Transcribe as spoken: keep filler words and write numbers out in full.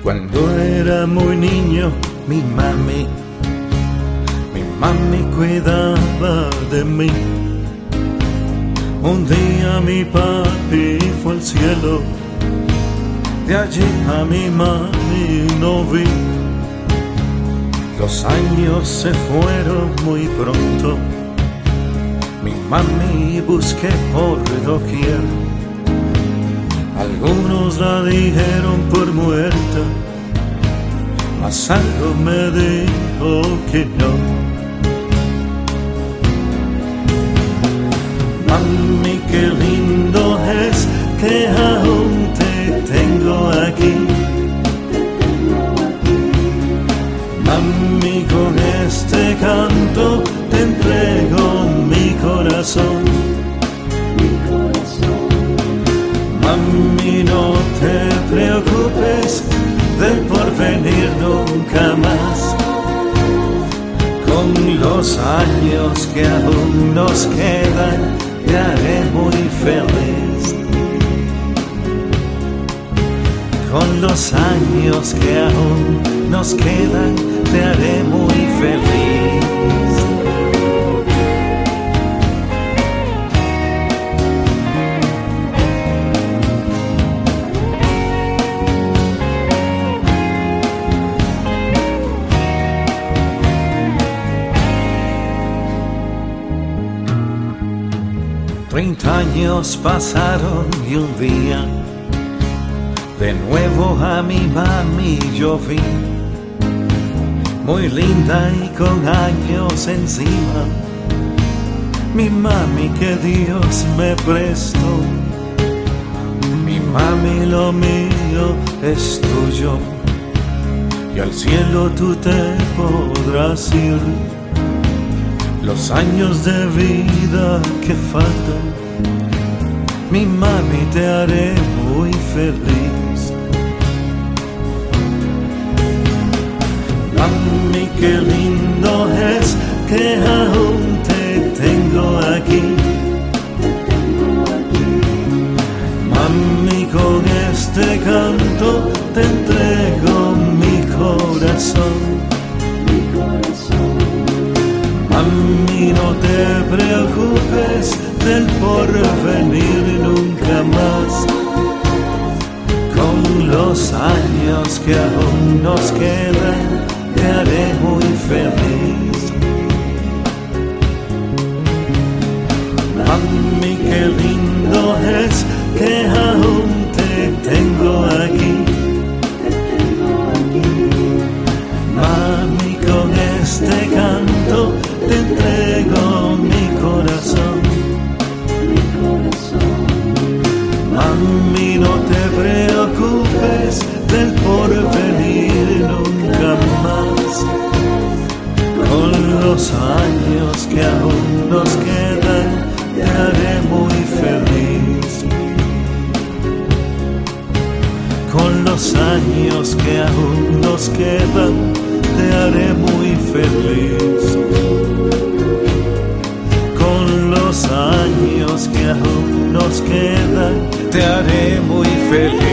Cuando era muy niño, mi mami, mi mami cuidaba de mí. Un día mi papi fue al cielo, de allí a mi mami no vi. Los años se fueron muy pronto, mi mami busqué por doquier. Algunos la dijeron por muerta, mas algo me dijo que no. Mami, qué lindo es que aún te tengo aquí. Mami, con este canto te entrego mi corazón. Mami, no te preocupes del porvenir nunca más. Con los años que aún nos quedan, te haré muy feliz. Con los años que aún nos quedan, te haré muy feliz. Treinta años pasaron y un día de nuevo a mi mami yo vi, muy linda y con años encima. Mi mami que Dios me prestó, mi mami, lo mío es tuyo, y al cielo tú te podrás ir. Los años de vida que faltan, mi mami, te haré muy feliz. Mami, qué lindo es que aún te tengo aquí. Mami, con este canto te entrego mi corazón. Mami, no te preocupes del porvenir nunca más. Con los años que aún nos quedan, te haré muy feliz. Mami, qué lindo es que aún te tengo aquí. Mami, con este canto te entrego mi corazón. Mami, no te preocupes del porvenir nunca más. Con los años que aún nos quedan, te haré muy feliz. Con los años que aún nos quedan, te haré muy feliz. Con los años que aún nos quedan, te haré muy feliz.